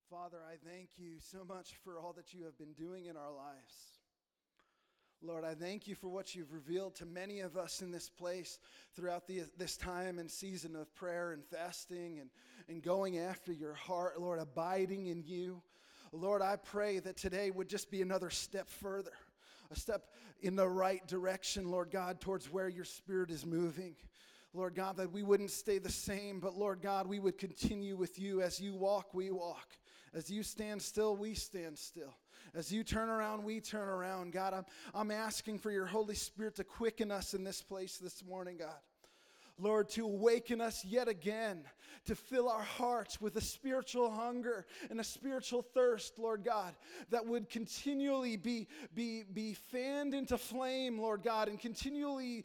Father, I thank you so much for all that you have been doing in our lives. Lord, I thank you for what you've revealed to many of us in this place throughout this time and season of prayer and fasting and going after your heart, Lord, abiding in you. Lord, I pray that today would just be another step further, a step in the right direction, Lord God, towards where your Spirit is moving. Lord God, that we wouldn't stay the same, but Lord God, we would continue with you. As you walk, we walk. As you stand still, we stand still. As you turn around, we turn around. God, I'm asking for your Holy Spirit to quicken us in this place this morning, God. Lord, to awaken us yet again, to fill our hearts with a spiritual hunger and a spiritual thirst, Lord God, that would continually be fanned into flame, Lord God, and continually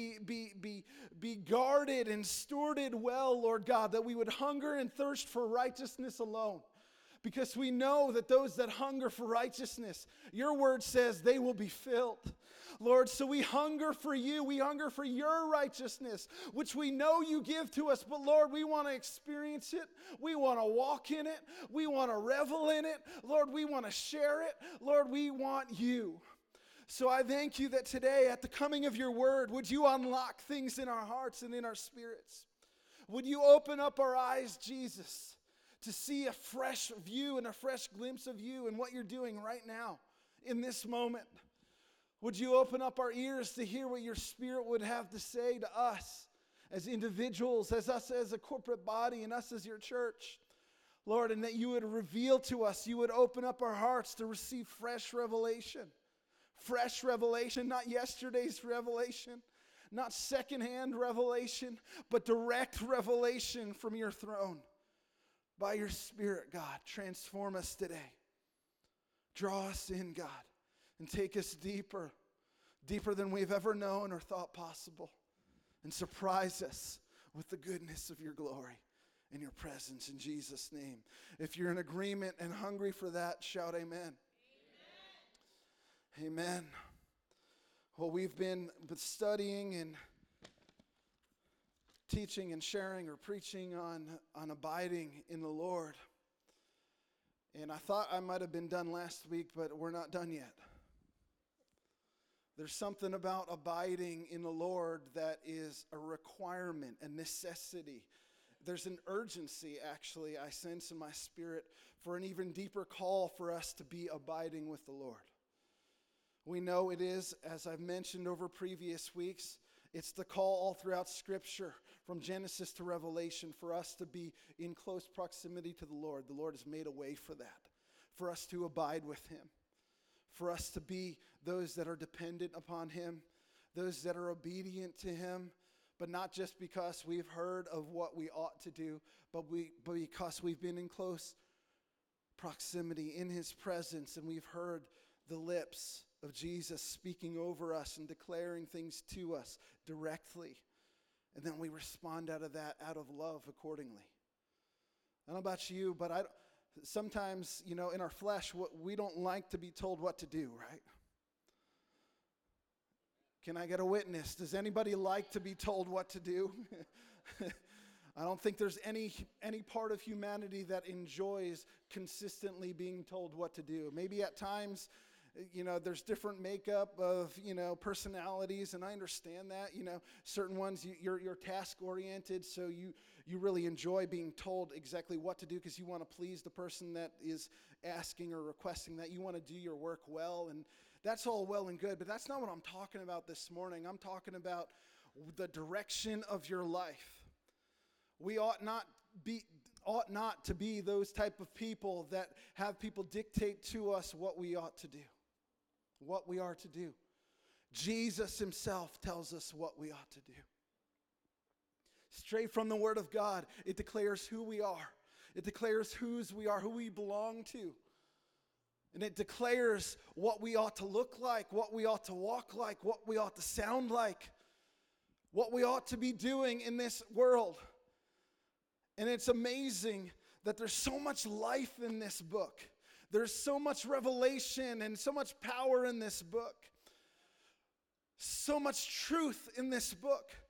be guarded and stewarded well, Lord God, that we would hunger and thirst for righteousness alone. Because we know that those that hunger for righteousness, your word says they will be filled. Lord, so we hunger for you. We hunger for your righteousness, which we know you give to us. But Lord, we want to experience it. We want to walk in it. We want to revel in it. Lord, we want to share it. Lord, we want you. So I thank you that today at the coming of your word, would you unlock things in our hearts and in our spirits? Would you open up our eyes, Jesus, to see a fresh view and a fresh glimpse of you and what you're doing right now in this moment? Would you open up our ears to hear what your Spirit would have to say to us as individuals, as us as a corporate body, and us as your church? Lord, and that you would reveal to us, you would open up our hearts to receive fresh revelation. Fresh revelation, not yesterday's revelation, not secondhand revelation, but direct revelation from your throne. By your Spirit, God, transform us today. Draw us in, God, and take us deeper, deeper than we've ever known or thought possible. And surprise us with the goodness of your glory and your presence in Jesus' name. If you're in agreement and hungry for that, shout amen. Amen. Amen. Well, we've been studying and teaching and sharing or preaching on abiding in the Lord. And I thought I might have been done last week, but we're not done yet. There's something about abiding in the Lord that is a requirement, a necessity. There's an urgency, actually, I sense in my spirit for an even deeper call for us to be abiding with the Lord. We know it is, as I've mentioned over previous weeks, it's the call all throughout Scripture, from Genesis to Revelation, for us to be in close proximity to the Lord. The Lord has made a way for that, for us to abide with Him, for us to be those that are dependent upon Him, those that are obedient to Him, but not just because we've heard of what we ought to do, but because we've been in close proximity in His presence, and we've heard the lips of Jesus speaking over us and declaring things to us directly. And then we respond out of that, out of love accordingly. I don't know about you, but sometimes, in our flesh, we don't like to be told what to do, right? Can I get a witness? Does anybody like to be told what to do? I don't think there's any part of humanity that enjoys consistently being told what to do. Maybe at times, there's different makeup of, personalities, and I understand that. Certain ones, you're task-oriented, so you really enjoy being told exactly what to do because you want to please the person that is asking or requesting that. You want to do your work well, and that's all well and good, but that's not what I'm talking about this morning. I'm talking about the direction of your life. We ought not to be those type of people that have people dictate to us what we ought to do. What we are to do. Jesus Himself tells us what we ought to do. Straight from the Word of God, it declares who we are. It declares whose we are, who we belong to. And it declares what we ought to look like, what we ought to walk like, what we ought to sound like, what we ought to be doing in this world. And it's amazing that there's so much life in this book. There's so much revelation and so much power in this book. So much truth in this book.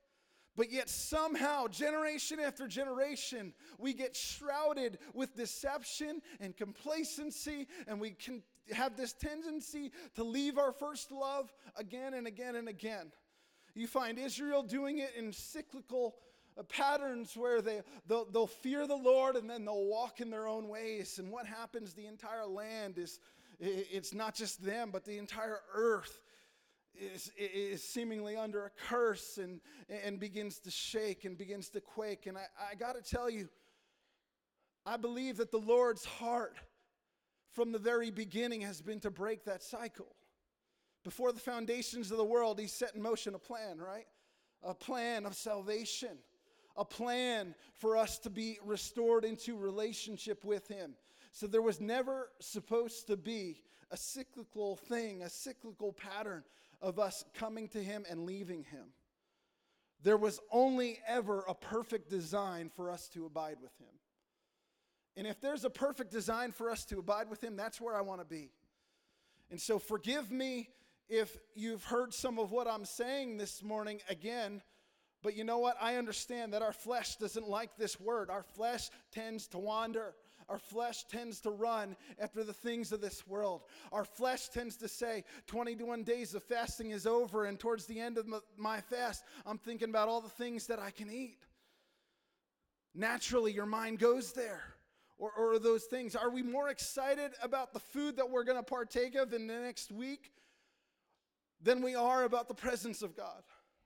But yet somehow, generation after generation, we get shrouded with deception and complacency, and we can have this tendency to leave our first love again and again and again. You find Israel doing it in cyclical patterns where they'll fear the Lord and then they'll walk in their own ways. And what happens? The entire land it's not just them, but the entire earth is seemingly under a curse and begins to shake and begins to quake. And I got to tell you, I believe that the Lord's heart from the very beginning has been to break that cycle. Before the foundations of the world, He set in motion a plan, right? A plan of salvation, a plan for us to be restored into relationship with Him. So there was never supposed to be a cyclical thing, a cyclical pattern of us coming to Him and leaving Him. There was only ever a perfect design for us to abide with Him. And if there's a perfect design for us to abide with Him, that's where I want to be. And so forgive me if you've heard some of what I'm saying this morning again, but you know what? I understand that our flesh doesn't like this word. Our flesh tends to wander. Our flesh tends to run after the things of this world. Our flesh tends to say, 21 days of fasting is over, and towards the end of my fast, I'm thinking about all the things that I can eat. Naturally, your mind goes there. Or those things. Are we more excited about the food that we're going to partake of in the next week than we are about the presence of God?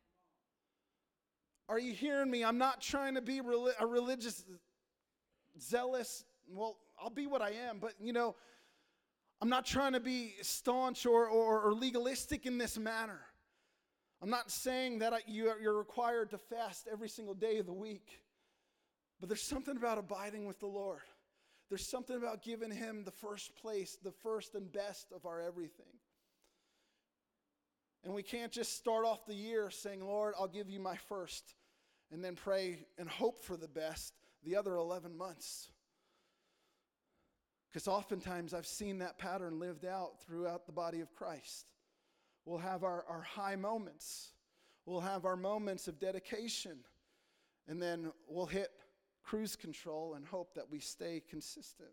Are you hearing me? I'm not trying to be a religious, zealous. Well, I'll be what I am, but I'm not trying to be staunch or legalistic in this manner. I'm not saying that you're required to fast every single day of the week, but there's something about abiding with the Lord. There's something about giving Him the first place, the first and best of our everything. And we can't just start off the year saying, Lord, I'll give you my first, and then pray and hope for the best the other 11 months. Because oftentimes I've seen that pattern lived out throughout the body of Christ. We'll have our high moments. We'll have our moments of dedication. And then we'll hit cruise control and hope that we stay consistent.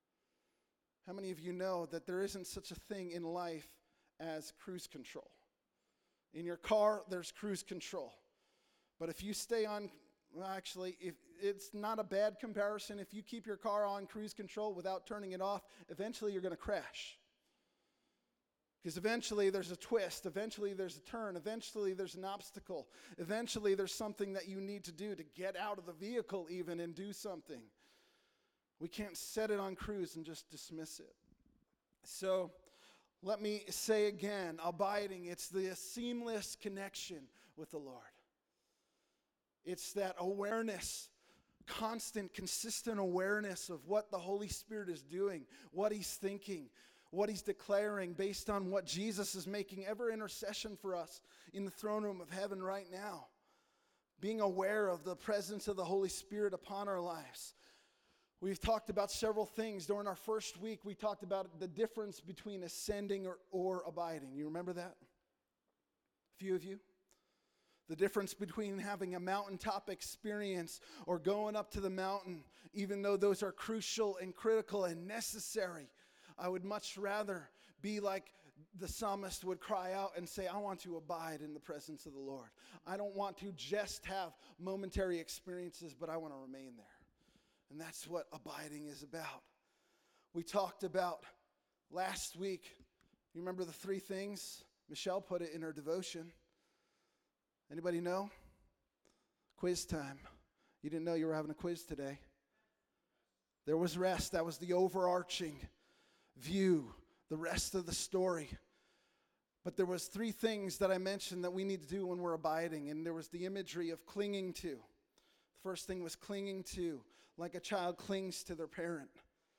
How many of you know that there isn't such a thing in life as cruise control? In your car, there's cruise control. But if you stay on, if it's not a bad comparison, if you keep your car on cruise control without turning it off, eventually you're going to crash. Because eventually there's a twist, eventually there's a turn, eventually there's an obstacle, eventually there's something that you need to do to get out of the vehicle even and do something. We can't set it on cruise and just dismiss it. So let me say again, abiding, it's the seamless connection with the Lord. It's that awareness, constant, consistent awareness of what the Holy Spirit is doing, what He's thinking, what He's declaring based on what Jesus is making ever intercession for us in the throne room of heaven right now. Being aware of the presence of the Holy Spirit upon our lives. We've talked about several things. During our first week, we talked about the difference between ascending or abiding. You remember that? A few of you? The difference between having a mountaintop experience or going up to the mountain, even though those are crucial and critical and necessary. I would much rather be like the psalmist would cry out and say, I want to abide in the presence of the Lord. I don't want to just have momentary experiences, but I want to remain there. And that's what abiding is about. We talked about last week, you remember the 3 things? Michelle put it in her devotion. Anybody know? Quiz time. You didn't know you were having a quiz today. There was rest. That was the overarching view, the rest of the story. But there was 3 things that I mentioned that we need to do when we're abiding, and there was the imagery of clinging to. The first thing was clinging to, like a child clings to their parent.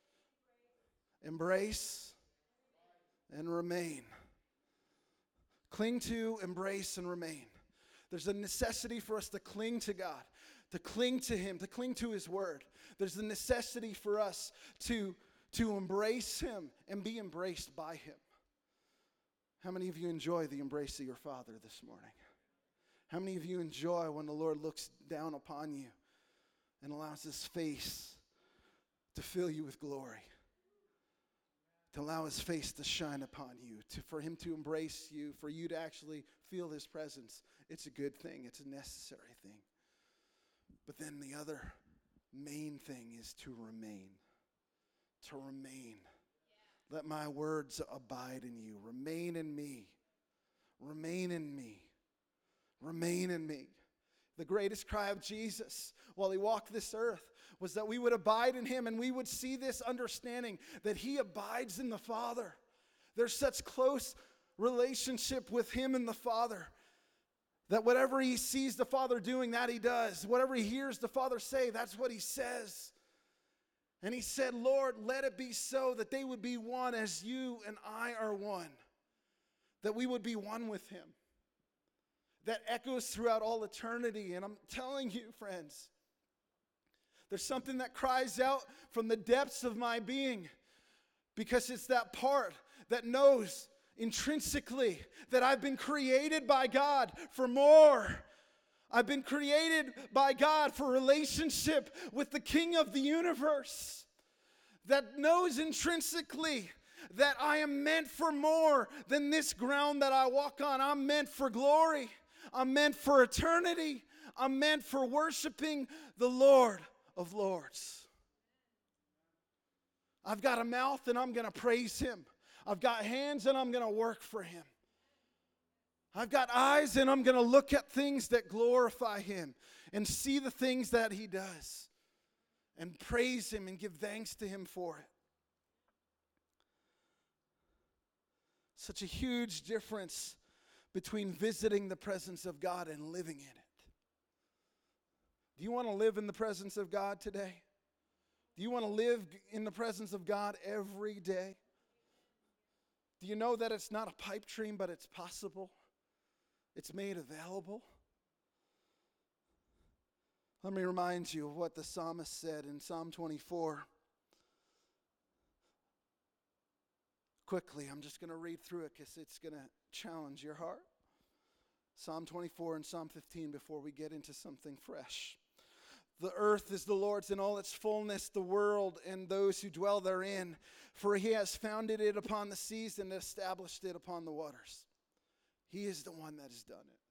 Embrace and remain. Cling to, embrace, and remain. There's a necessity for us to cling to God, to cling to Him, to cling to His Word. There's a necessity for us to embrace Him and be embraced by Him. How many of you enjoy the embrace of your Father this morning? How many of you enjoy when the Lord looks down upon you and allows His face to fill you with glory? To allow His face to shine upon you, for Him to embrace you, for you to actually feel His presence. It's a good thing. It's a necessary thing. But then the other main thing is to remain. To remain. Let my words abide in you. Remain in me. Remain in me. Remain in me. The greatest cry of Jesus while He walked this earth was that we would abide in Him and we would see this understanding that He abides in the Father. There's such close relationship with Him and the Father that whatever He sees the Father doing, that He does. Whatever He hears the Father say, that's what He says. And He said, Lord, let it be so that they would be one as you and I are one. That we would be one with Him. That echoes throughout all eternity. And I'm telling you, friends, there's something that cries out from the depths of my being, because it's that part that knows intrinsically that I've been created by God for more. I've been created by God for relationship with the King of the universe. That knows intrinsically that I am meant for more than this ground that I walk on. I'm meant for glory. I'm meant for eternity. I'm meant for worshiping the Lord of Lords. I've got a mouth and I'm going to praise Him. I've got hands and I'm going to work for Him. I've got eyes and I'm going to look at things that glorify Him and see the things that He does and praise Him and give thanks to Him for it. Such a huge difference between visiting the presence of God and living in it. Do you want to live in the presence of God today? Do you want to live in the presence of God every day? Do you know that it's not a pipe dream, but it's possible? It's made available. Let me remind you of what the psalmist said in Psalm 24. Quickly, I'm just going to read through it because it's going to challenge your heart. Psalm 24 and Psalm 15 before we get into something fresh. The earth is the Lord's in all its fullness, the world and those who dwell therein. For He has founded it upon the seas and established it upon the waters. He is the one that has done it.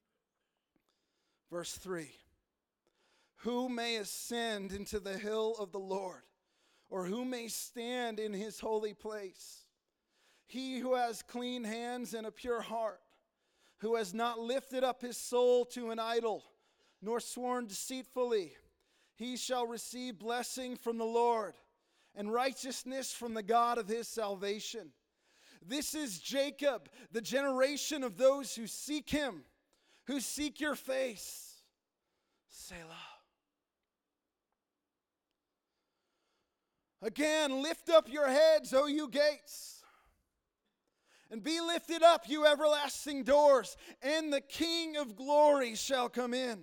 Verse 3. Who may ascend into the hill of the Lord, or who may stand in His holy place? He who has clean hands and a pure heart, who has not lifted up his soul to an idol, nor sworn deceitfully, he shall receive blessing from the Lord and righteousness from the God of his salvation. This is Jacob, the generation of those who seek Him, who seek your face. Selah. Again, lift up your heads, O you gates. And be lifted up, you everlasting doors, and the King of glory shall come in.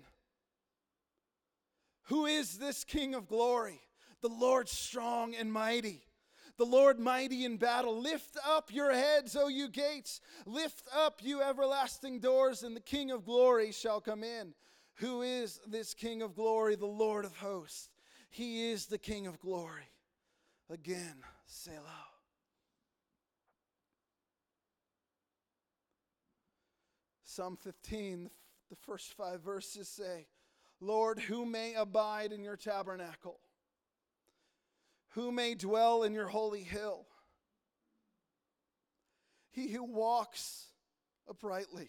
Who is this King of glory? The Lord strong and mighty, the Lord mighty in battle. Lift up your heads, O you gates. Lift up, you everlasting doors, and the King of glory shall come in. Who is this King of glory? The Lord of hosts. He is the King of glory. Again, Selah. Psalm 15, the first 5 verses say, Lord, who may abide in your tabernacle? Who may dwell in your holy hill? He who walks uprightly.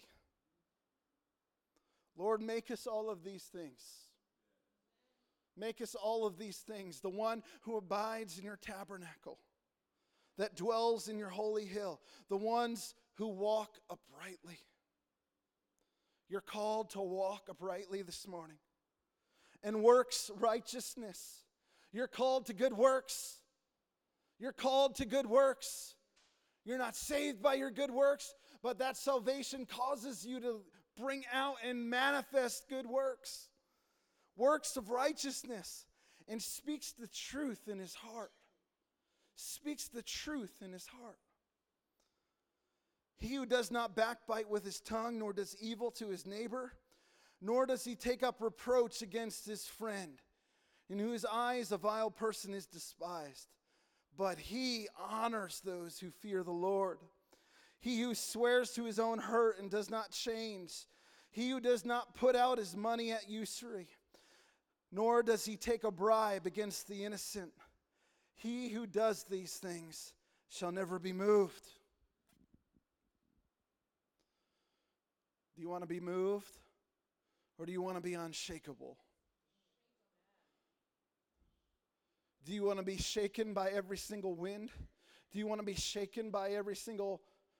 Lord, make us all of these things. Make us all of these things. The one who abides in your tabernacle, that dwells in your holy hill. The ones who walk uprightly. You're called to walk uprightly this morning. And works righteousness. You're called to good works. You're called to good works. You're not saved by your good works, but that salvation causes you to bring out and manifest good works. Works of righteousness. And speaks the truth in his heart. Speaks the truth in his heart. He who does not backbite with his tongue, nor does evil to his neighbor, nor does he take up reproach against his friend, in whose eyes a vile person is despised. But he honors those who fear the Lord. He who swears to his own hurt and does not change. He who does not put out his money at usury, nor does he take a bribe against the innocent. He who does these things shall never be moved. Do you want to be moved? Or do you want to be unshakable? Do you want to be shaken by every single wind? Do you want to be shaken by every single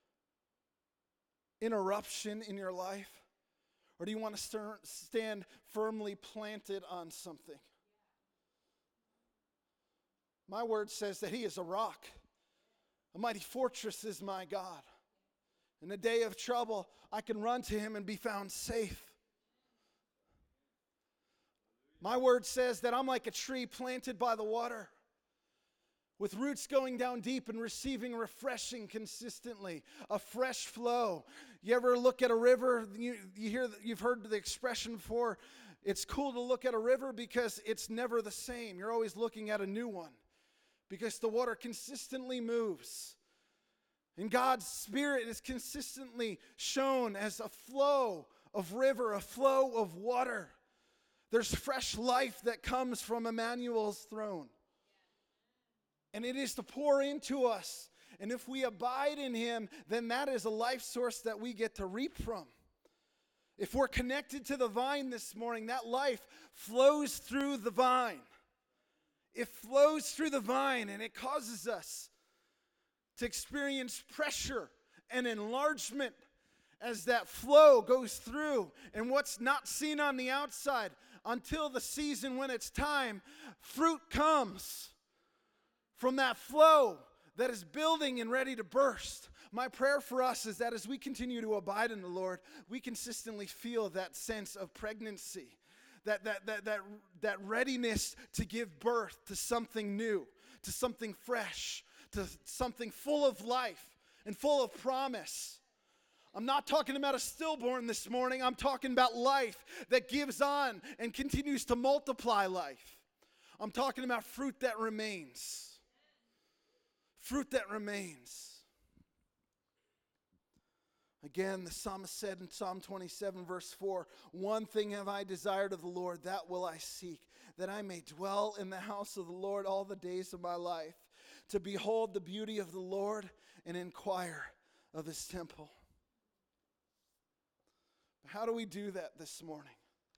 interruption in your life? Or do you want to stand firmly planted on something? My word says that he is a rock. A mighty fortress is my God. In the day of trouble, I can run to him and be found safe. My word says that I'm like a tree planted by the water, with roots going down deep and receiving refreshing consistently, a fresh flow. You ever look at a river? You've heard the expression before, it's cool to look at a river because it's never the same. You're always looking at a new one because the water consistently moves. And God's Spirit is consistently shown as a flow of river, a flow of water. There's fresh life that comes from Emmanuel's throne. And it is to pour into us. And if we abide in him, then that is a life source that we get to reap from. If we're connected to the vine this morning, that life flows through the vine. It flows through the vine, and it causes us to experience pressure and enlargement as that flow goes through. And what's not seen on the outside, until the season when it's time, fruit comes from that flow that is building and ready to burst. My prayer for us is that as we continue to abide in the Lord, we consistently feel that sense of pregnancy, that readiness to give birth to something new, to something fresh, to something full of life and full of promise. I'm not talking about a stillborn this morning. I'm talking about life that gives on and continues to multiply life. I'm talking about fruit that remains. Fruit that remains. Again, the psalmist said in Psalm 27, verse 4, "One thing have I desired of the Lord, that will I seek, that I may dwell in the house of the Lord all the days of my life, to behold the beauty of the Lord and inquire of his temple." How do we do that this morning?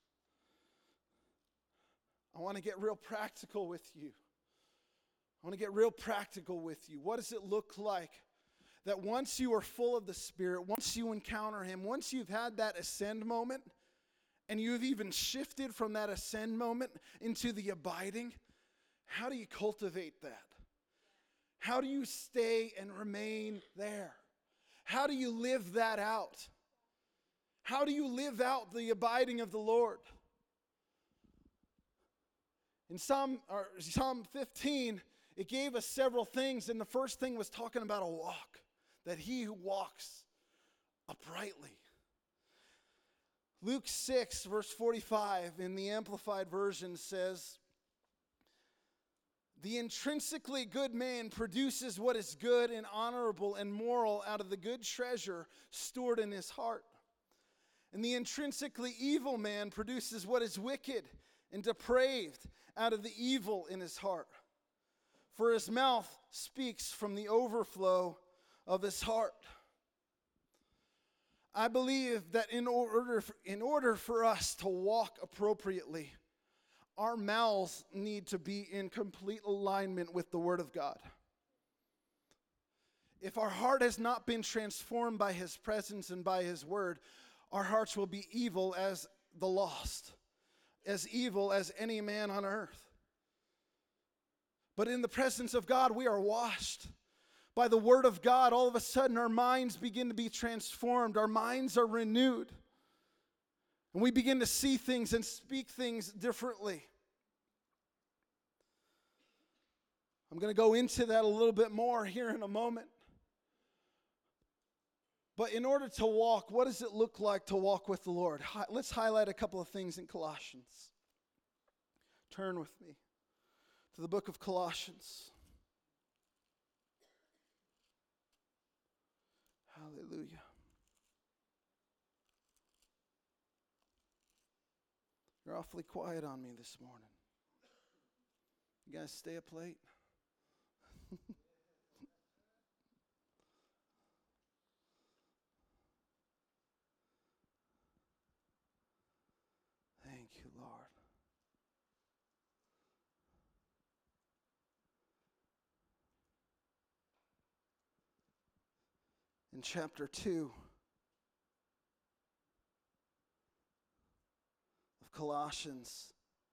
I want to get real practical with you. What does it look like that once you are full of the Spirit, once you encounter him, once you've had that ascend moment, and you've even shifted from that ascend moment into the abiding, how do you cultivate that? How do you stay and remain there? How do you live that out? How do you live out the abiding of the Lord? In Psalm 15, it gave us several things, and the first thing was talking about a walk, that he who walks uprightly. Luke 6, verse 45 in the Amplified Version says, "The intrinsically good man produces what is good and honorable and moral out of the good treasure stored in his heart. And the intrinsically evil man produces what is wicked and depraved out of the evil in his heart. For his mouth speaks from the overflow of his heart." I believe that in order for us to walk appropriately, our mouths need to be in complete alignment with the Word of God. If our heart has not been transformed by his presence and by his word, our hearts will be evil as the lost, as evil as any man on earth. But in the presence of God, we are washed. By the word of God, all of a sudden our minds begin to be transformed. Our minds are renewed. And we begin to see things and speak things differently. I'm going to go into that a little bit more here in a moment. But in order to walk, what does it look like to walk with the Lord? Let's highlight a couple of things in Colossians. Turn with me to the book of Colossians. Hallelujah. You're awfully quiet on me this morning. You guys stay up late? Thank you, Lord. In chapter 2 of Colossians,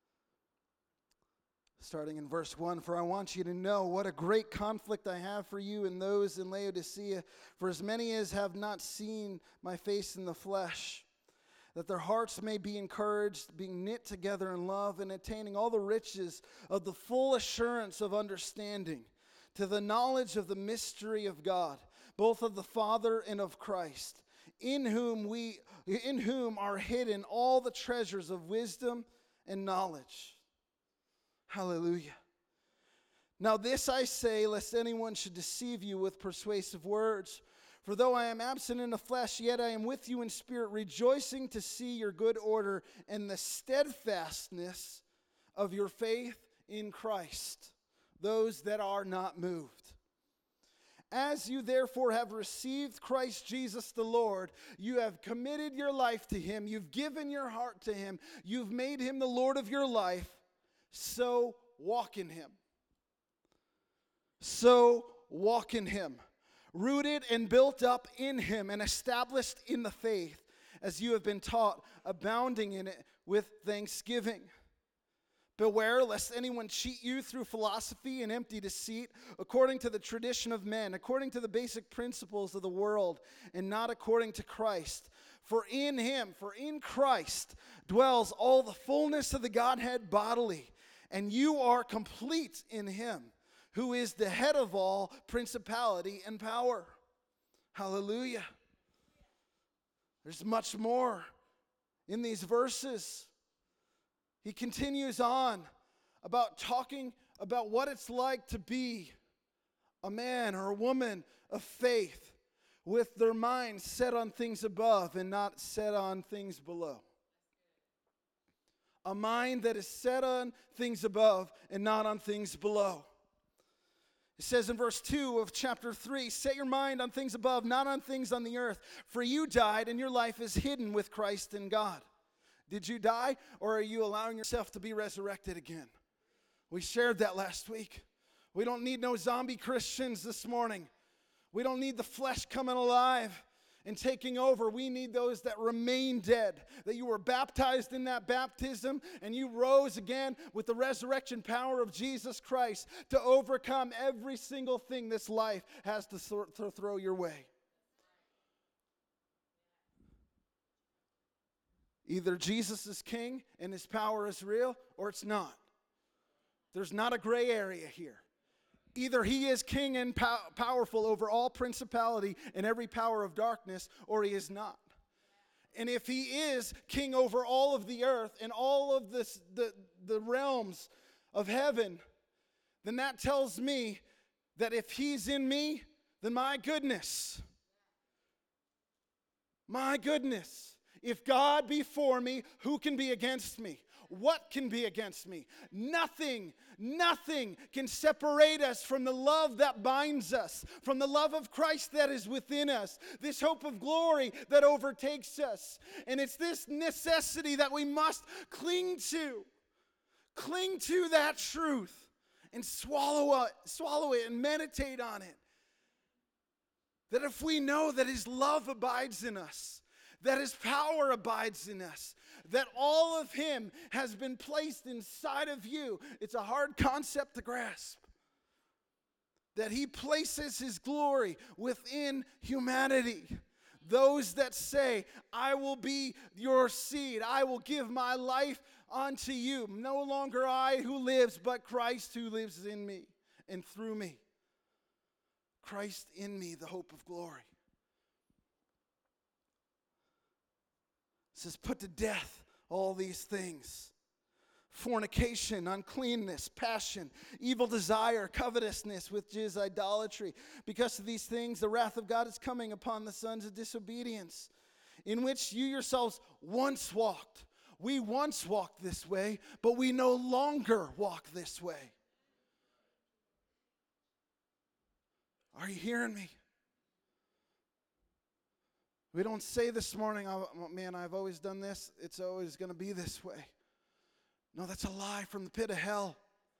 starting in verse 1, "For I want you to know what a great conflict I have for you and those in Laodicea, for as many as have not seen my face in the flesh, that their hearts may be encouraged, being knit together in love, and attaining all the riches of the full assurance of understanding, to the knowledge of the mystery of God, both of the Father and of Christ, in whom are hidden all the treasures of wisdom and knowledge." Hallelujah. "Now this I say, lest anyone should deceive you with persuasive words. For though I am absent in the flesh, yet I am with you in spirit, rejoicing to see your good order and the steadfastness of your faith in Christ, those that are not moved. As you therefore have received Christ Jesus the Lord, you have committed your life to him, you've given your heart to him, you've made him the Lord of your life, so walk in him." So walk in him, rooted and built up in him and established in the faith, as you have been taught, abounding in it with thanksgiving. "Beware lest anyone cheat you through philosophy and empty deceit, according to the tradition of men, according to the basic principles of the world, and not according to Christ. For in Christ, dwells all the fullness of the Godhead bodily, and you are complete in him, who is the head of all principality and power." Hallelujah. There's much more in these verses. He continues on about talking about what it's like to be a man or a woman of faith with their minds set on things above and not set on things below. A mind that is set on things above and not on things below. It says in verse 2 of chapter 3, "Set your mind on things above, not on things on the earth. For you died, and your life is hidden with Christ in God." Did you die, or are you allowing yourself to be resurrected again? We shared that last week. We don't need no zombie Christians this morning. We don't need the flesh coming alive and taking over. We need those that remain dead, that you were baptized in that baptism and you rose again with the resurrection power of Jesus Christ to overcome every single thing this life has to throw your way. Either Jesus is king and his power is real, or it's not. There's not a gray area here. Either he is king and powerful over all principality and every power of darkness, or he is not. And if he is king over all of the earth and all of the realms of heaven, then that tells me that if he's in me, then my goodness, if God be for me, who can be against me? What can be against me? Nothing can separate us from the love that binds us, from the love of Christ that is within us, this hope of glory that overtakes us. And it's this necessity that we must cling to. Cling to that truth and swallow it and meditate on it. That if we know that his love abides in us, that his power abides in us, that all of him has been placed inside of you. It's a hard concept to grasp. That he places his glory within humanity. Those that say, I will be your seed. I will give my life unto you. No longer I who lives, but Christ who lives in me and through me. Christ in me, the hope of glory. says, put to death all these things. Fornication, uncleanness, passion, evil desire, covetousness, which is idolatry. Because of these things, the wrath of God is coming upon the sons of disobedience, in which you yourselves once walked. We once walked this way, but we no longer walk this way. Are you hearing me? We don't say this morning, oh, man, I've always done this. It's always going to be this way. No, that's a lie from the pit of hell.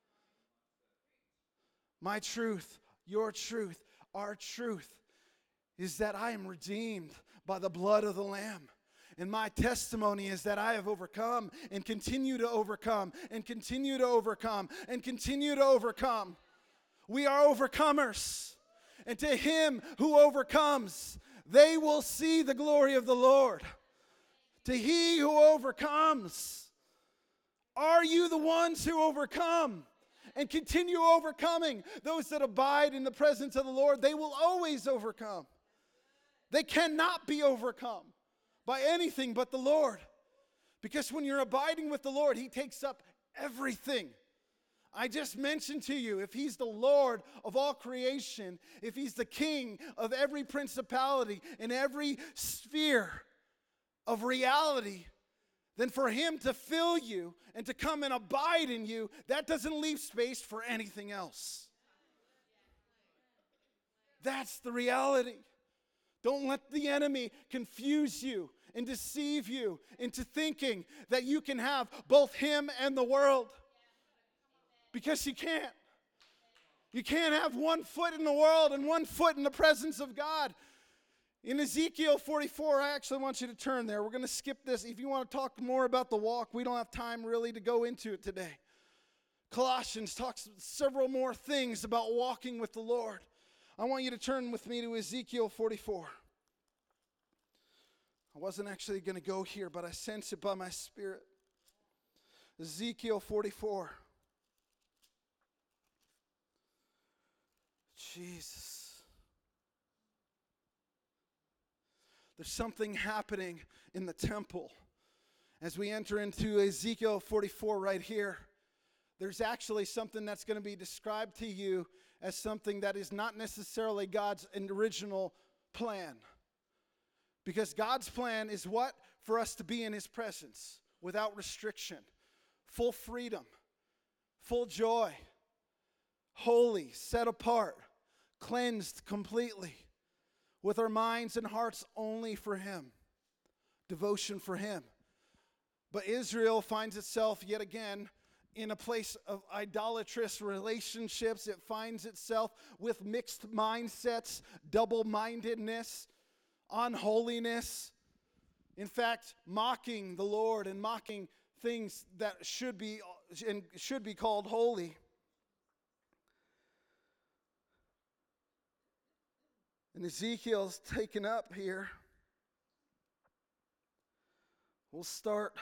My truth, your truth, our truth is that I am redeemed by the blood of the Lamb. And my testimony is that I have overcome and continue to overcome and continue to overcome and continue to overcome. We are overcomers. And to him who overcomes, they will see the glory of the Lord. To he who overcomes. Are you the ones who overcome and continue overcoming? Those that abide in the presence of the Lord, they will always overcome. They cannot be overcome by anything but the Lord. Because when you're abiding with the Lord, he takes up everything. I just mentioned to you, if he's the Lord of all creation, if he's the king of every principality in every sphere of reality, then for him to fill you and to come and abide in you, that doesn't leave space for anything else. That's the reality. Don't let the enemy confuse you and deceive you into thinking that you can have both him and the world. Because you can't. You can't have one foot in the world and one foot in the presence of God. In Ezekiel 44, I actually want you to turn there. We're going to skip this. If you want to talk more about the walk, we don't have time really to go into it today. Colossians talks several more things about walking with the Lord. I want you to turn with me to Ezekiel 44. I wasn't actually going to go here, but I sense it by my spirit. Ezekiel 44. Jesus. There's something happening in the temple. As we enter into Ezekiel 44 right here, there's actually something that's going to be described to you as something that is not necessarily God's original plan. Because God's plan is what? For us to be in his presence without restriction, full freedom, full joy, holy, set apart, cleansed completely, with our minds and hearts only for him, devotion for him. But Israel finds itself yet again in a place of idolatrous relationships. It finds itself with mixed mindsets, double-mindedness, unholiness. In fact, mocking the Lord and mocking things that should be called holy. And Ezekiel's taken up here. We'll start.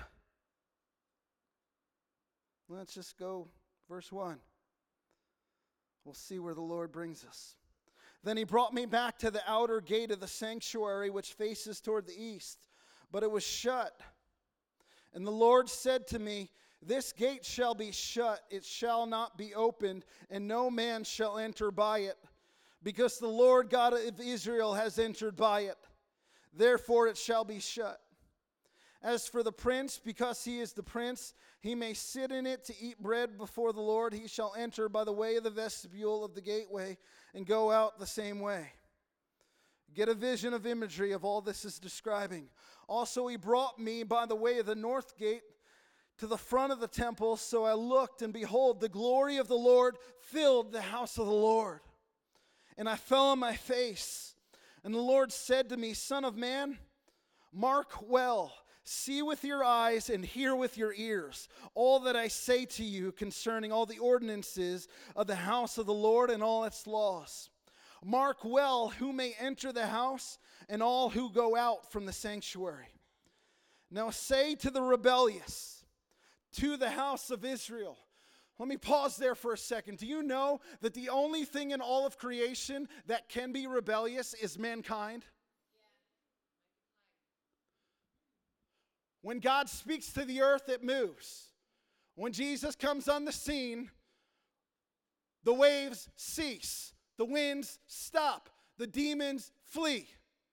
Let's just go verse 1. We'll see where the Lord brings us. Then he brought me back to the outer gate of the sanctuary, which faces toward the east, but it was shut. And the Lord said to me, this gate shall be shut, it shall not be opened, and no man shall enter by it. Because the Lord God of Israel has entered by it. Therefore it shall be shut. As for the prince, because he is the prince, he may sit in it to eat bread before the Lord. He shall enter by the way of the vestibule of the gateway and go out the same way. Get a vision of imagery of all this is describing. Also he brought me by the way of the north gate to the front of the temple. So I looked, and behold, the glory of the Lord filled the house of the Lord. And I fell on my face, and the Lord said to me, Son of man, mark well, see with your eyes and hear with your ears all that I say to you concerning all the ordinances of the house of the Lord and all its laws. Mark well who may enter the house and all who go out from the sanctuary. Now say to the rebellious, to the house of Israel. Let me pause there for a second. Do you know that the only thing in all of creation that can be rebellious is mankind? When God speaks to the earth, it moves. When Jesus comes on the scene, the waves cease, the winds stop, the demons flee.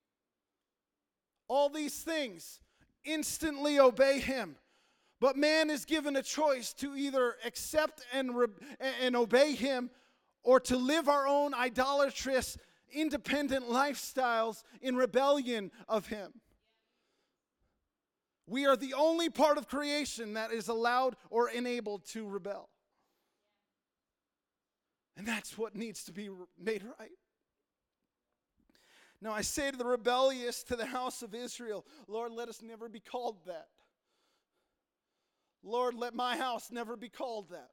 All these things instantly obey him. But man is given a choice to either accept and obey him, or to live our own idolatrous, independent lifestyles in rebellion of him. We are the only part of creation that is allowed or enabled to rebel. And that's what needs to be made right. Now I say to the rebellious, to the house of Israel, Lord, let us never be called that. Lord, let my house never be called that.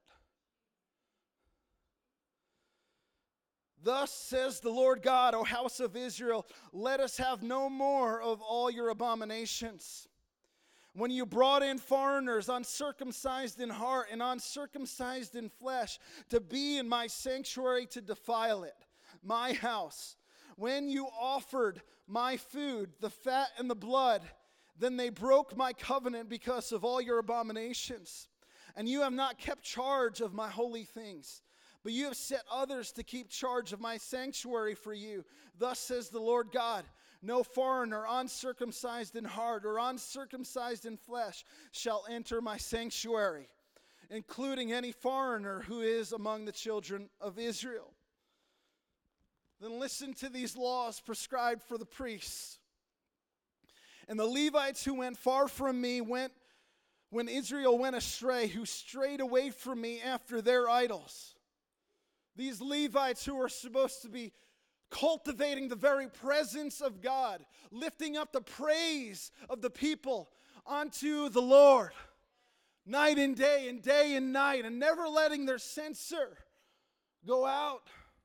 Thus says the Lord God, O house of Israel, let us have no more of all your abominations. When you brought in foreigners, uncircumcised in heart and uncircumcised in flesh, to be in my sanctuary to defile it, my house. When you offered my food, the fat and the blood, then they broke my covenant because of all your abominations. And you have not kept charge of my holy things, but you have set others to keep charge of my sanctuary for you. Thus says the Lord God, no foreigner uncircumcised in heart or uncircumcised in flesh shall enter my sanctuary, including any foreigner who is among the children of Israel. Then listen to these laws prescribed for the priests. And the Levites who went far from me when Israel went astray, who strayed away from me after their idols. These Levites who are supposed to be cultivating the very presence of God, lifting up the praise of the people unto the Lord, night and day and night, and never letting their censer go out.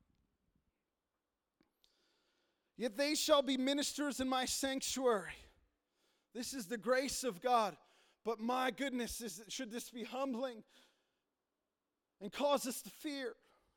Yet they shall be ministers in my sanctuary. This is the grace of God. But my goodness, should this be humbling and cause us to fear?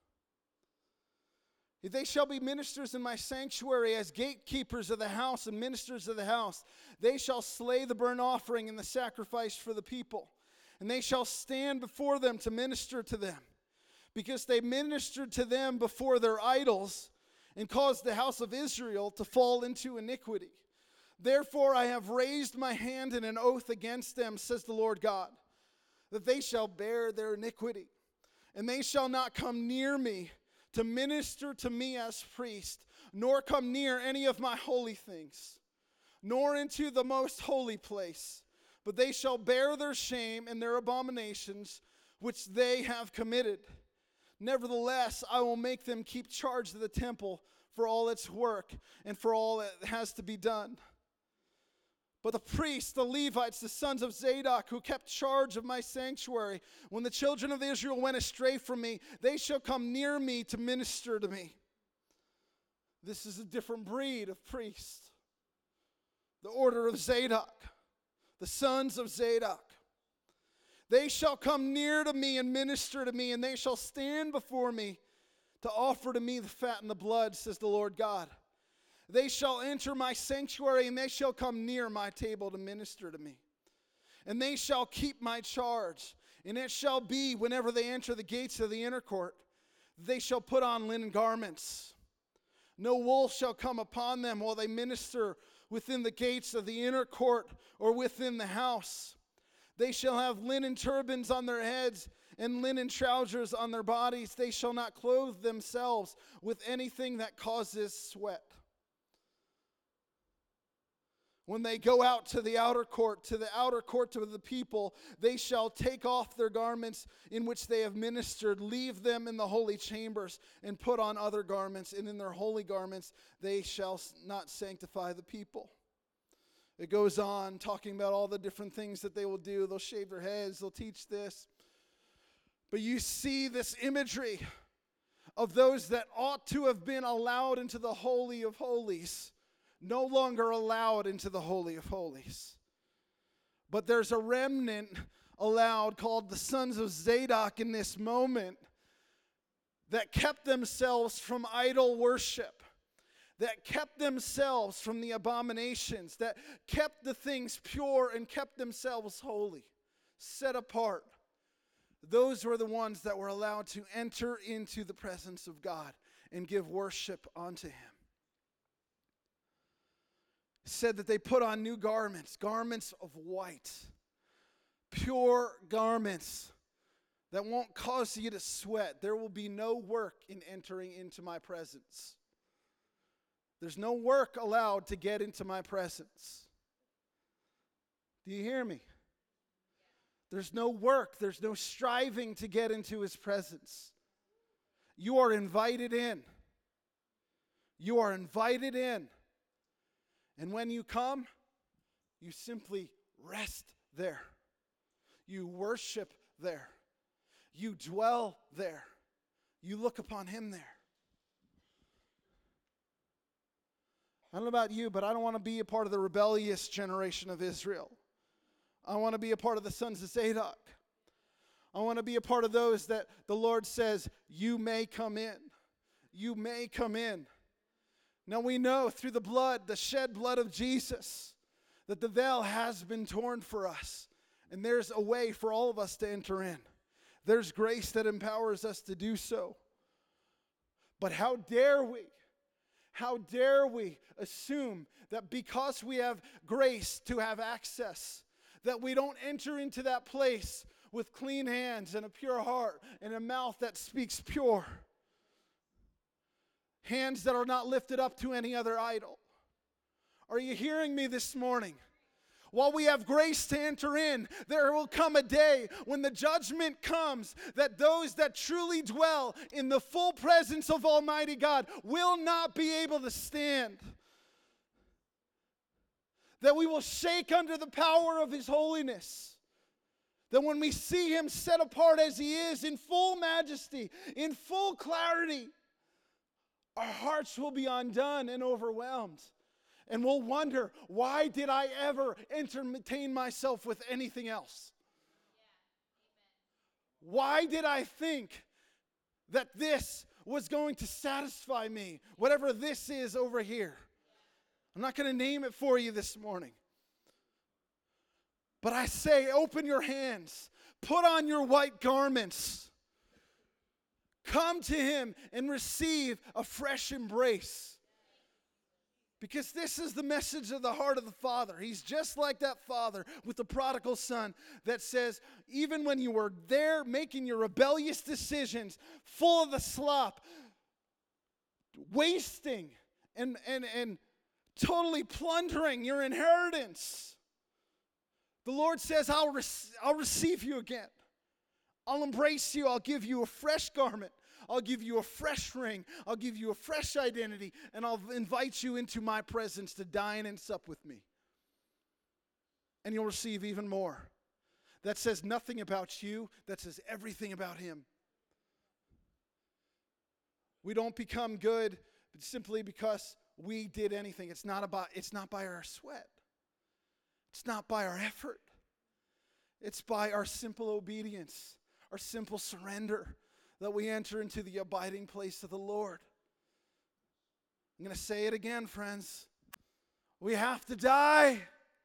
If they shall be ministers in my sanctuary as gatekeepers of the house and ministers of the house, they shall slay the burnt offering and the sacrifice for the people. And they shall stand before them to minister to them, because they ministered to them before their idols and caused the house of Israel to fall into iniquity. Therefore I have raised my hand in an oath against them, says the Lord God, that they shall bear their iniquity, and they shall not come near me to minister to me as priest, nor come near any of my holy things, nor into the most holy place. But they shall bear their shame and their abominations, which they have committed. Nevertheless, I will make them keep charge of the temple for all its work and for all that has to be done. But the priests, the Levites, the sons of Zadok, who kept charge of my sanctuary, when the children of Israel went astray from me, they shall come near me to minister to me. This is a different breed of priests. The order of Zadok, the sons of Zadok. They shall come near to me and minister to me, and they shall stand before me to offer to me the fat and the blood, says the Lord God. They shall enter my sanctuary, and they shall come near my table to minister to me. And they shall keep my charge. And it shall be, whenever they enter the gates of the inner court, they shall put on linen garments. No wool shall come upon them while they minister within the gates of the inner court or within the house. They shall have linen turbans on their heads and linen trousers on their bodies. They shall not clothe themselves with anything that causes sweat. When they go out to the outer court to the people, they shall take off their garments in which they have ministered, leave them in the holy chambers, and put on other garments, and in their holy garments they shall not sanctify the people. It goes on talking about all the different things that they will do. They'll shave their heads, they'll teach this. But you see this imagery of those that ought to have been allowed into the Holy of Holies, no longer allowed into the Holy of Holies. But there's a remnant allowed called the sons of Zadok in this moment that kept themselves from idol worship. that kept themselves from the abominations, that kept the things pure and kept themselves holy, set apart. Those were the ones that were allowed to enter into the presence of God and give worship unto him. It said that they put on new garments, garments of white, pure garments that won't cause you to sweat. There will be no work in entering into my presence. There's no work allowed to get into my presence. Do you hear me? There's no work, there's no striving to get into his presence. You are invited in. You are invited in. And when you come, you simply rest there. You worship there. You dwell there. You look upon him there. I don't know about you, but I don't want to be a part of the rebellious generation of Israel. I want to be a part of the sons of Zadok. I want to be a part of those that the Lord says, you may come in. You may come in. Now we know through the blood, the shed blood of Jesus, that the veil has been torn for us. And there's a way for all of us to enter in. There's grace that empowers us to do so. But how dare we assume that because we have grace to have access, that we don't enter into that place with clean hands and a pure heart and a mouth that speaks pure. Hands that are not lifted up to any other idol. Are you hearing me this morning? While we have grace to enter in, there will come a day when the judgment comes that those that truly dwell in the full presence of Almighty God will not be able to stand. That we will shake under the power of his holiness. That when we see him set apart as he is in full majesty, in full clarity, our hearts will be undone and overwhelmed. And we'll wonder, why did I ever entertain myself with anything else? Why did I think that this was going to satisfy me, whatever this is over here? I'm not going to name it for you this morning. But I say, open your hands, put on your white garments. Come to him and receive a fresh embrace. Because this is the message of the heart of the Father. He's just like that father with the prodigal son that says, even when you were there making your rebellious decisions, full of the slop, wasting and totally plundering your inheritance, the Lord says, I'll receive you again. I'll embrace you. I'll give you a fresh garment. I'll give you a fresh ring. I'll give you a fresh identity. And I'll invite you into my presence to dine and sup with me. And you'll receive even more. That says nothing about you. That says everything about him. We don't become good simply because we did anything. It's not by our sweat. It's not by our effort. It's by our simple obedience. Our simple surrender, that we enter into the abiding place of the Lord. I'm going to say it again, friends. We have to die.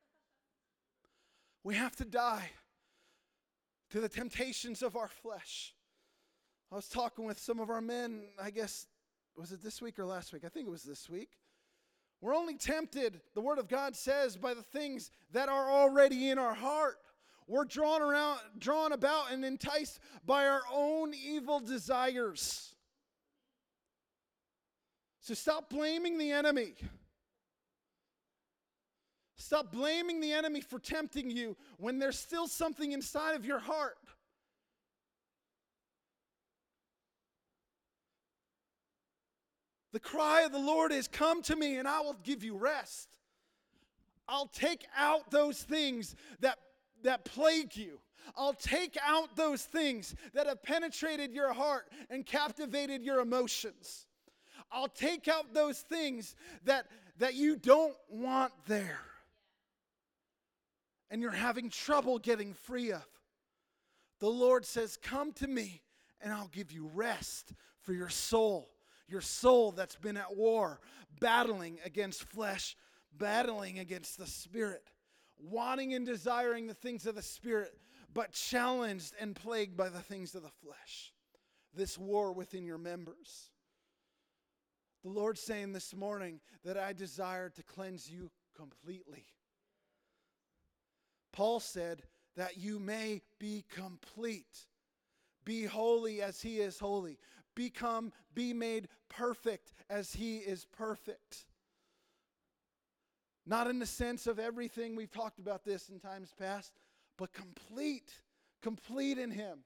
We have to die to the temptations of our flesh. I was talking with some of our men, I guess, was it this week or last week? I think it was this week. We're only tempted, the Word of God says, by the things that are already in our heart. We're drawn about and enticed by our own evil desires. So stop blaming the enemy. Stop blaming the enemy for tempting you when there's still something inside of your heart. The cry of the Lord is, come to me and I will give you rest. I'll take out those things that plague you. I'll take out those things that have penetrated your heart and captivated your emotions. I'll take out those things that you don't want there. And you're having trouble getting free of. The Lord says, come to me and I'll give you rest for your soul. your soul that's been at war, battling against flesh, battling against the spirit, wanting and desiring the things of the spirit, but challenged and plagued by the things of the flesh. This war within your members. The Lord's saying this morning that I desire to cleanse you completely. Paul said that you may be complete. Be holy as he is holy. Be made perfect as he is perfect. Not in the sense of everything, we've talked about this in times past, but complete. Complete in him.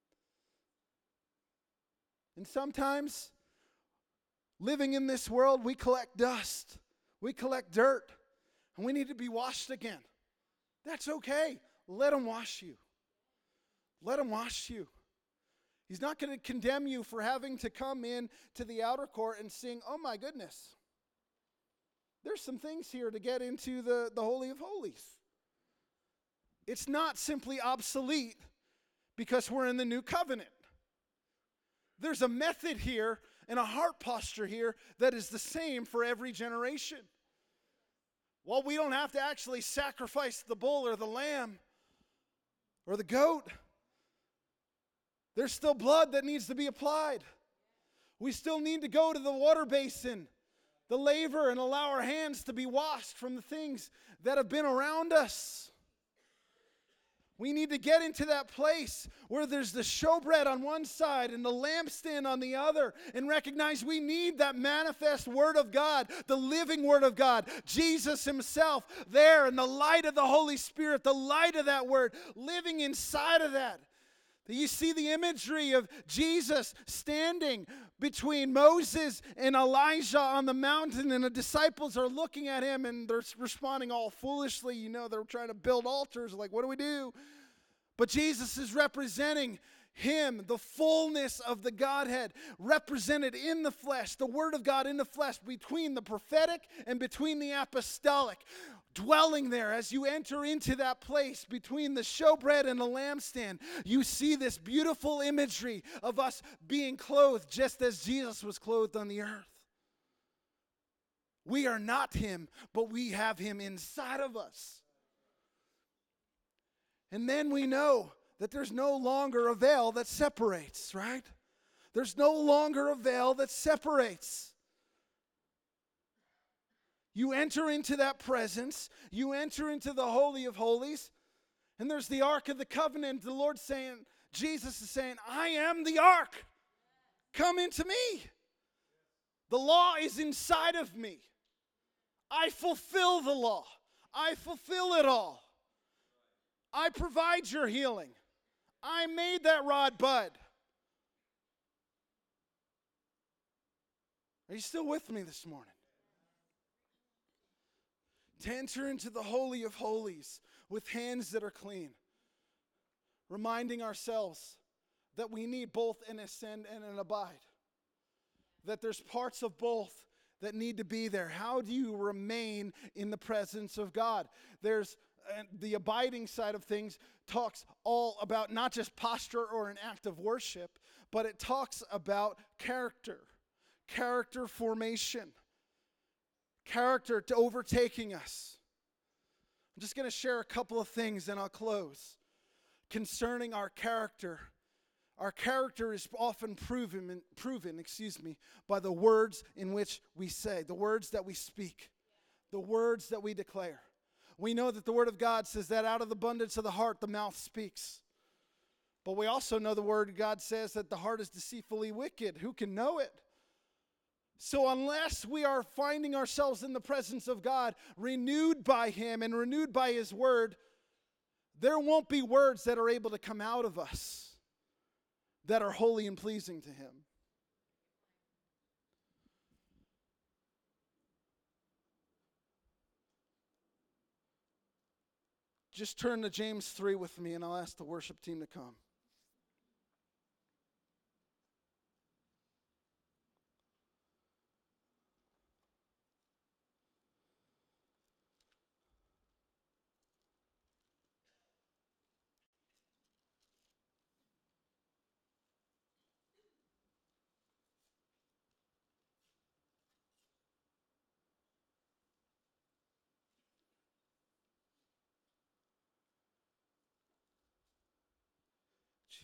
And sometimes, living in this world, we collect dust. We collect dirt. And we need to be washed again. That's okay. Let him wash you. Let him wash you. He's not going to condemn you for having to come in to the outer court and sing, oh my goodness. There's some things here to get into the Holy of Holies. It's not simply obsolete because we're in the new covenant. There's a method here and a heart posture here that is the same for every generation. While we don't have to actually sacrifice the bull or the lamb or the goat, there's still blood that needs to be applied. We still need to go to the water basin, the laver, and allow our hands to be washed from the things that have been around us. We need to get into that place where there's the showbread on one side and the lampstand on the other, and recognize we need that manifest Word of God, the living Word of God, Jesus himself there, and the light of the Holy Spirit, the light of that Word, living inside of that. You see the imagery of Jesus standing between Moses and Elijah on the mountain, and the disciples are looking at him and they're responding all foolishly. You know, they're trying to build altars, like, what do we do? But Jesus is representing him, the fullness of the Godhead, represented in the flesh, the Word of God in the flesh, between the prophetic and between the apostolic. Dwelling there, as you enter into that place between the showbread and the lampstand, you see this beautiful imagery of us being clothed just as Jesus was clothed on the earth. We are not him, but we have him inside of us. And then we know that there's no longer a veil that separates, right? There's no longer a veil that separates. You enter into that presence. You enter into the Holy of Holies. And there's the Ark of the Covenant. The Lord saying, Jesus is saying, I am the Ark. Come into me. The law is inside of me. I fulfill the law. I fulfill it all. I provide your healing. I made that rod bud. Are you still with me this morning? To enter into the Holy of Holies with hands that are clean. Reminding ourselves that we need both an ascend and an abide. That there's parts of both that need to be there. How do you remain in the presence of God? There's the abiding side of things talks all about not just posture or an act of worship, but it talks about character formation. Character to overtaking us. I'm just going to share a couple of things and I'll close. Concerning our character. Our character is often proven by the words in which we say, the words that we speak, the words that we declare. We know that the Word of God says that out of the abundance of the heart, the mouth speaks. But we also know the Word of God says that the heart is deceitfully wicked. Who can know it? So unless we are finding ourselves in the presence of God, renewed by him and renewed by his word, there won't be words that are able to come out of us that are holy and pleasing to him. Just turn to James 3 with me and I'll ask the worship team to come.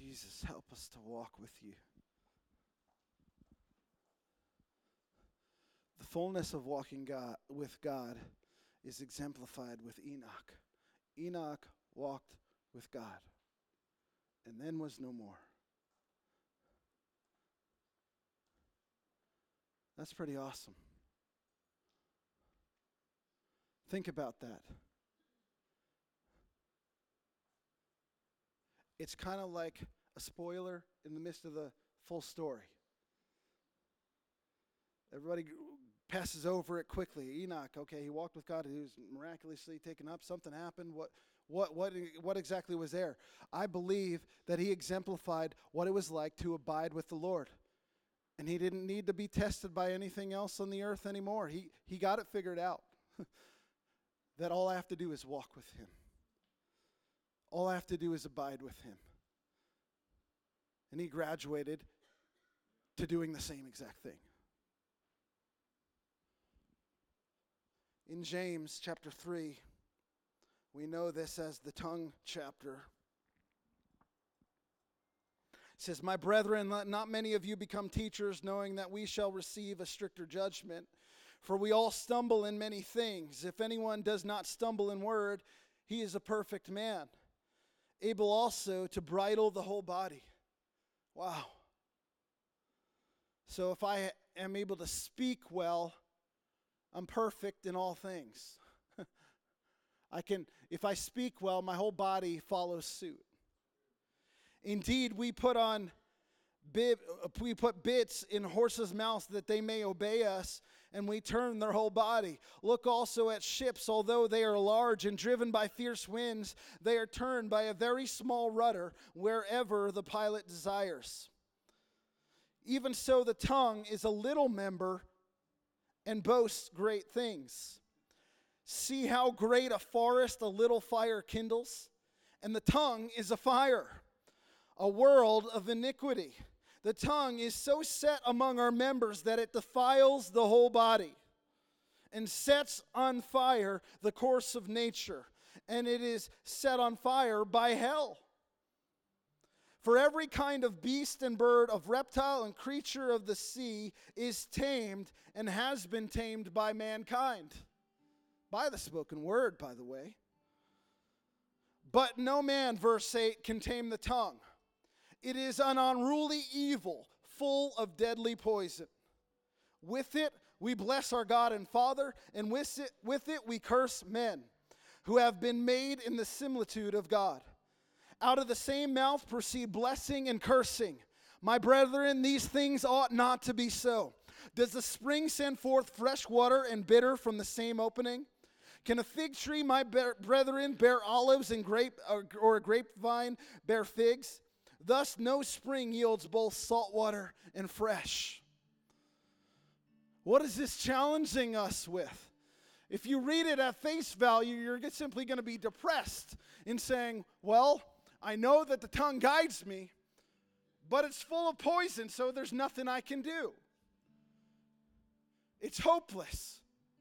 Jesus, help us to walk with you. The fullness of walking with God is exemplified with Enoch. Enoch walked with God and then was no more. That's pretty awesome. Think about that. It's kind of like a spoiler in the midst of the full story. Everybody passes over it quickly. Enoch, okay, he walked with God. He was miraculously taken up. Something happened. What exactly was there? I believe that he exemplified what it was like to abide with the Lord. And he didn't need to be tested by anything else on the earth anymore. He got it figured out. That all I have to do is walk with him. All I have to do is abide with him. And he graduated to doing the same exact thing. In James chapter 3, we know this as the tongue chapter. It says, "My brethren, let not many of you become teachers, knowing that we shall receive a stricter judgment. For we all stumble in many things. If anyone does not stumble in word, he is a perfect man, able also to bridle the whole body." Wow. So if I am able to speak well, I'm perfect in all things. If I speak well, my whole body follows suit. Indeed, we put bits in horses' mouths that they may obey us, and we turn their whole body. Look also at ships, although they are large and driven by fierce winds, they are turned by a very small rudder wherever the pilot desires. Even so, the tongue is a little member and boasts great things. See how great a forest a little fire kindles? And the tongue is a fire, a world of iniquity. The tongue is so set among our members that it defiles the whole body and sets on fire the course of nature, and it is set on fire by hell. For every kind of beast and bird, of reptile and creature of the sea is tamed and has been tamed by mankind. By the spoken word, by the way. But no man, verse 8, can tame the tongue. It is an unruly evil, full of deadly poison. With it we bless our God and Father, and with it we curse men, who have been made in the similitude of God. Out of the same mouth proceed blessing and cursing. My brethren, these things ought not to be so. Does the spring send forth fresh water and bitter from the same opening? Can a fig tree, my brethren, bear olives and or a grapevine bear figs? Thus no spring yields both salt water and fresh. What is this challenging us with? If you read it at face value, you're simply going to be depressed in saying, well, I know that the tongue guides me, but it's full of poison, so there's nothing I can do. It's hopeless.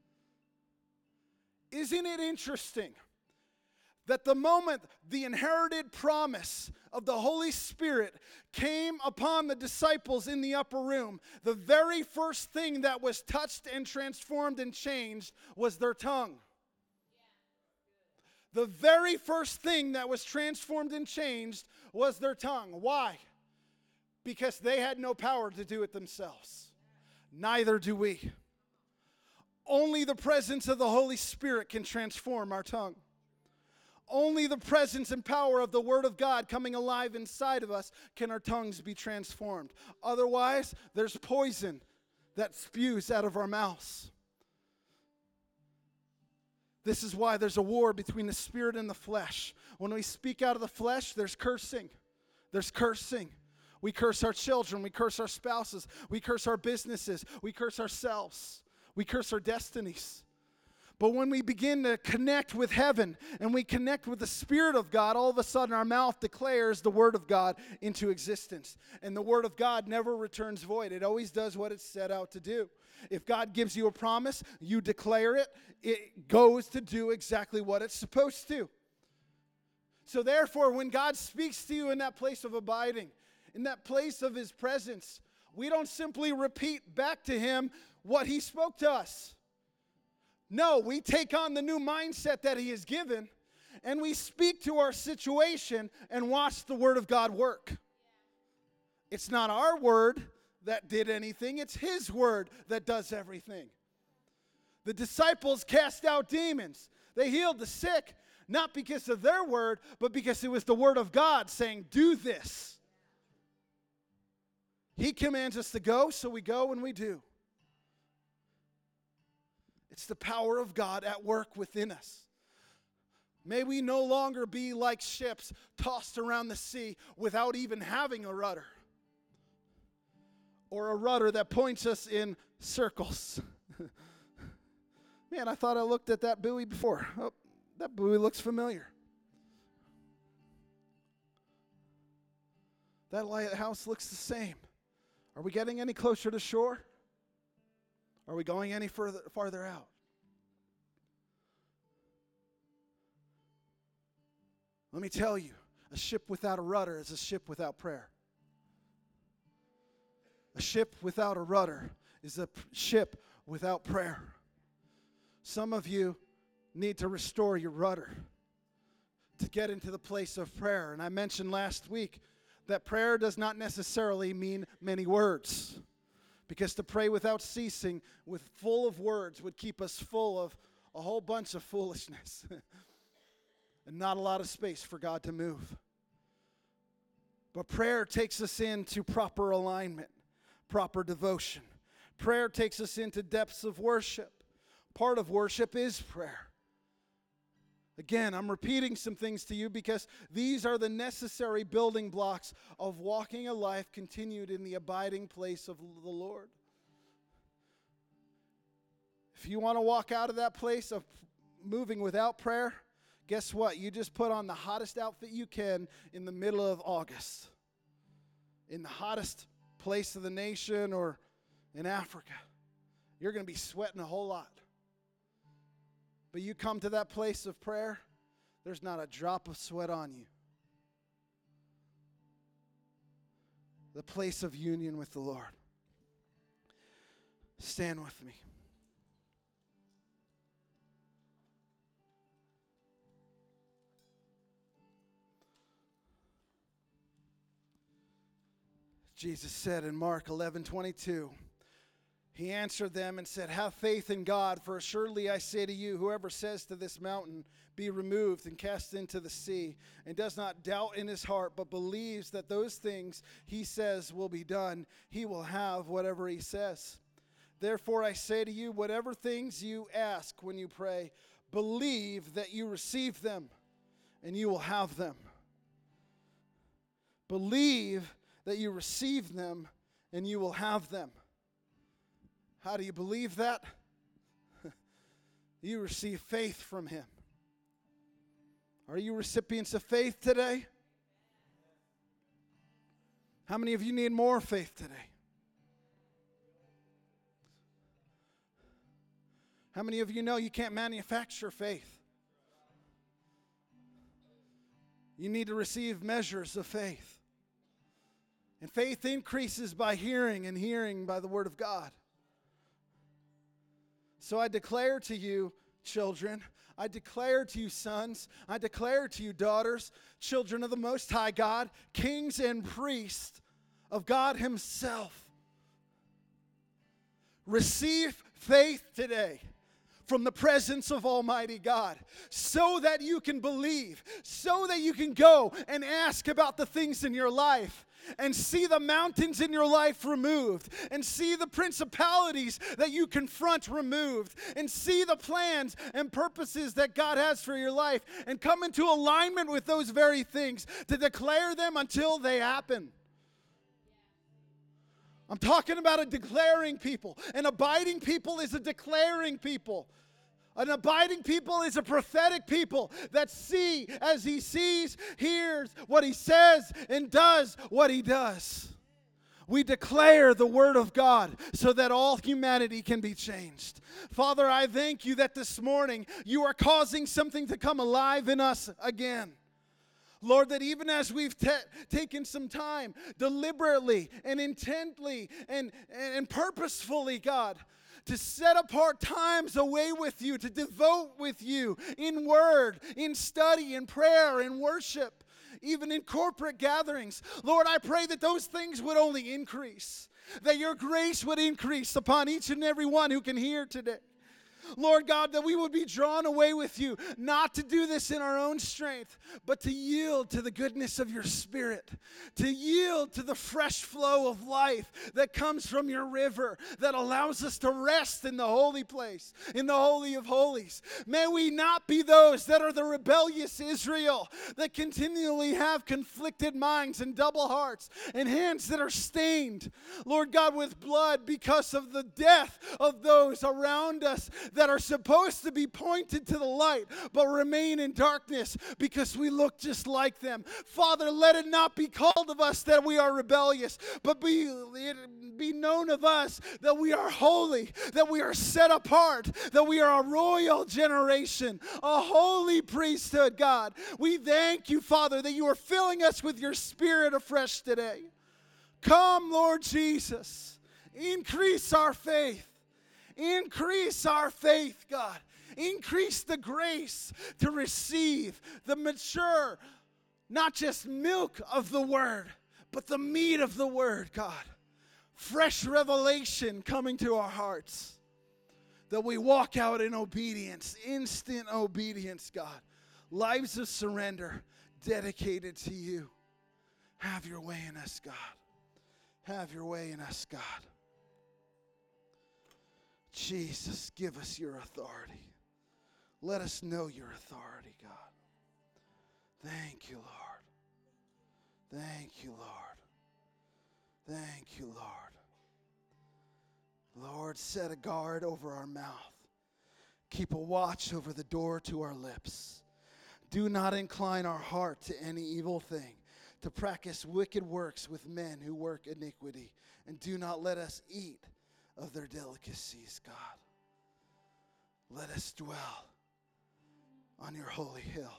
Isn't it interesting that the moment the inherited promise of the Holy Spirit came upon the disciples in the upper room, the very first thing that was touched and transformed and changed was their tongue? The very first thing that was transformed and changed was their tongue. Why? Because they had no power to do it themselves. Neither do we. Only the presence of the Holy Spirit can transform our tongue. Only the presence and power of the Word of God coming alive inside of us can our tongues be transformed. Otherwise, there's poison that spews out of our mouths. This is why there's a war between the spirit and the flesh. When we speak out of the flesh, there's cursing. There's cursing. We curse our children. We curse our spouses. We curse our businesses. We curse ourselves. We curse our destinies. But when we begin to connect with heaven and we connect with the Spirit of God, all of a sudden our mouth declares the Word of God into existence. And the Word of God never returns void. It always does what it's set out to do. If God gives you a promise, you declare it, it goes to do exactly what it's supposed to. So therefore, when God speaks to you in that place of abiding, in that place of his presence, we don't simply repeat back to him what he spoke to us. No, we take on the new mindset that he has given, and we speak to our situation and watch the word of God work. It's not our word that did anything. It's his word that does everything. The disciples cast out demons. They healed the sick, not because of their word, but because it was the word of God saying, do this. He commands us to go, so we go and we do. It's the power of God at work within us. May we no longer be like ships tossed around the sea without even having a rudder. Or a rudder that points us in circles. Man, I thought I looked at that buoy before. Oh, that buoy looks familiar. That lighthouse looks the same. Are we getting any closer to shore? Are we going any farther out? Let me tell you, a ship without a rudder is a ship without prayer. A ship without a rudder is a ship without prayer. Some of you need to restore your rudder to get into the place of prayer. And I mentioned last week that prayer does not necessarily mean many words. Because to pray without ceasing, with full of words, would keep us full of a whole bunch of foolishness. And not a lot of space for God to move. But prayer takes us into proper alignment, proper devotion. Prayer takes us into depths of worship. Part of worship is prayer. Again, I'm repeating some things to you because these are the necessary building blocks of walking a life continued in the abiding place of the Lord. If you want to walk out of that place of moving without prayer, guess what? You just put on the hottest outfit you can in the middle of August. In the hottest place of the nation or in Africa. You're going to be sweating a whole lot. But you come to that place of prayer, there's not a drop of sweat on you. The place of union with the Lord. Stand with me. Jesus said in Mark 11:22, he answered them and said, have faith in God, for assuredly I say to you, whoever says to this mountain, be removed and cast into the sea, and does not doubt in his heart, but believes that those things he says will be done, he will have whatever he says. Therefore I say to you, whatever things you ask when you pray, believe that you receive them, and you will have them. Believe that you receive them, and you will have them. How do you believe that? You receive faith from him. Are you recipients of faith today? How many of you need more faith today? How many of you know you can't manufacture faith? You need to receive measures of faith. And faith increases by hearing, and hearing by the word of God. So I declare to you, children, I declare to you, sons, I declare to you, daughters, children of the Most High God, kings and priests of God himself. Receive faith today from the presence of Almighty God, so that you can believe, so that you can go and ask about the things in your life, and see the mountains in your life removed, and see the principalities that you confront removed, and see the plans and purposes that God has for your life, and come into alignment with those very things to declare them until they happen. I'm talking about a declaring people. An abiding people is a declaring people. An abiding people is a prophetic people that see as he sees, hears what he says, and does what he does. We declare the word of God so that all humanity can be changed. Father, I thank you that this morning you are causing something to come alive in us again. Lord, that even as we've taken some time deliberately and intently and purposefully, God, to set apart times away with you, to devote with you in word, in study, in prayer, in worship, even in corporate gatherings. Lord, I pray that those things would only increase, that your grace would increase upon each and every one who can hear today. Lord God, that we would be drawn away with you, not to do this in our own strength, but to yield to the goodness of your Spirit, to yield to the fresh flow of life that comes from your river, that allows us to rest in the holy place, in the Holy of Holies. May we not be those that are the rebellious Israel, that continually have conflicted minds and double hearts, and hands that are stained, Lord God, with blood because of the death of those around us that are supposed to be pointed to the light, but remain in darkness because we look just like them. Father, let it not be called of us that we are rebellious, but be known of us that we are holy, that we are set apart, that we are a royal generation, a holy priesthood, God. We thank you, Father, that you are filling us with your Spirit afresh today. Come, Lord Jesus, increase our faith. Increase our faith, God. Increase the grace to receive the mature, not just milk of the word, but the meat of the word, God. Fresh revelation coming to our hearts, that we walk out in obedience, instant obedience, God. Lives of surrender dedicated to you. Have your way in us, God. Have your way in us, God. Jesus, give us your authority. Let us know your authority, God. Thank you, Lord. Thank you, Lord. Thank you, Lord. Lord, set a guard over our mouth. Keep a watch over the door to our lips. Do not incline our heart to any evil thing, to practice wicked works with men who work iniquity. And do not let us eat of their delicacies, God. Let us dwell on your holy hill.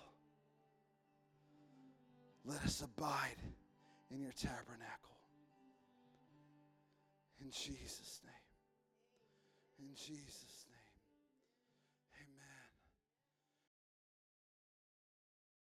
Let us abide in your tabernacle. In Jesus' name. In Jesus' name.